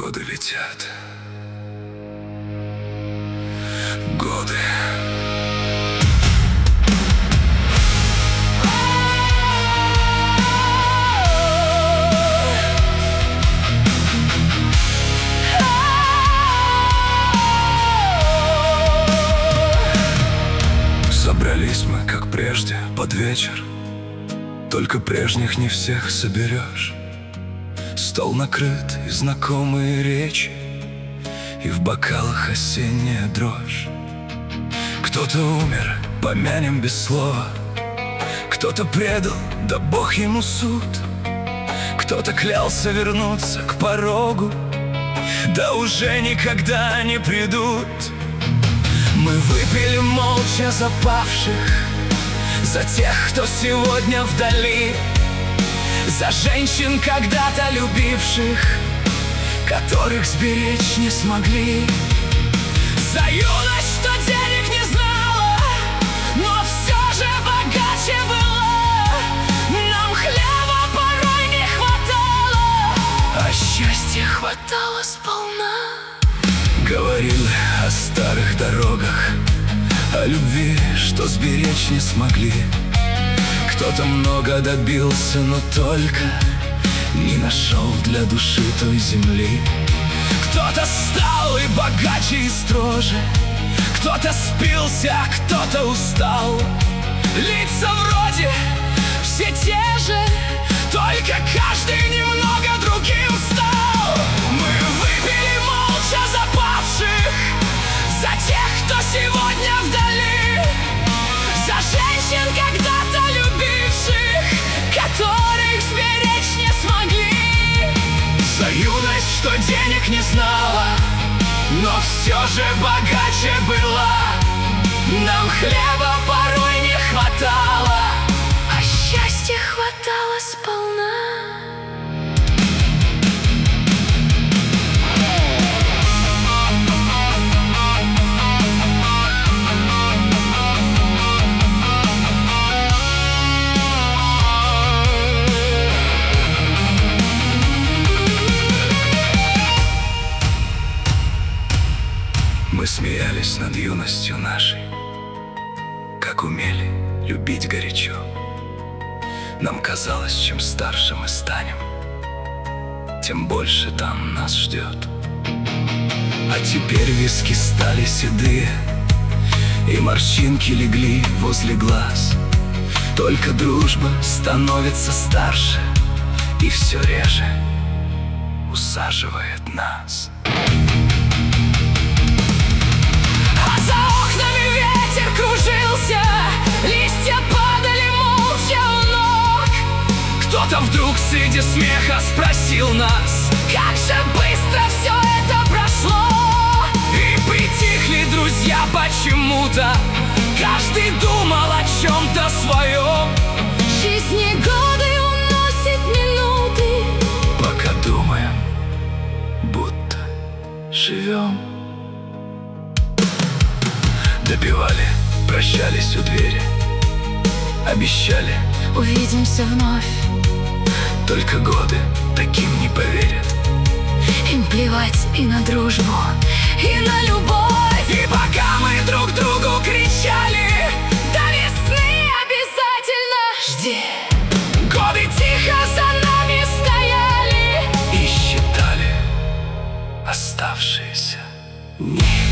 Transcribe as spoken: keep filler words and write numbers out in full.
Годы летят. Годы. Собрались мы, как прежде, под вечер. Только прежних не всех соберешь. Стол накрыт и знакомые речи, и в бокалах осенняя дрожь. Кто-то умер, помянем без слова. Кто-то предал, да Бог ему суд. Кто-то клялся вернуться к порогу, да уже никогда не придут. Мы выпили молча за павших, за тех, кто сегодня вдали, за женщин, когда-то любивших, которых сберечь не смогли. За юность, что денег не знала, но все же богаче была. Нам хлеба порой не хватало, а счастья хватало сполна. Говорили о старых дорогах, о любви, что сберечь не смогли. Кто-то много добился, но только не нашел для души той земли. Кто-то стал и богаче, и строже, кто-то спился, а кто-то устал. Лица вроде все те же, только каждый немного другим стал. Мы выпили молча за павших, за тех, кто сегодня вдали, за женщин, когда-то любивших, которых сберечь не смогли. За юность, что денег не знала, но все же богаче была. Нам хлеба порой не хватало, а счастья хватало сполна. Мы смеялись над юностью нашей, как умели любить горячо. Нам казалось, чем старше мы станем, тем больше там нас ждет. А теперь виски стали седые, и морщинки легли возле глаз. Только дружба становится старше и все реже усаживает нас. Кружился, листья падали молча у ног. Кто-то вдруг среди смеха спросил нас, как же быстро все это прошло. И притихли друзья почему-то, каждый думал о чем-то своем. Жизни годы уносит минуты, пока думаем, будто живем. Допивали, прощались у двери, обещали увидимся вновь. Только годы таким не поверят. Им плевать и на дружбу, и на любовь. И пока мы друг другу кричали, до весны обязательно жди. Годы тихо за нами стояли и считали оставшиеся дни.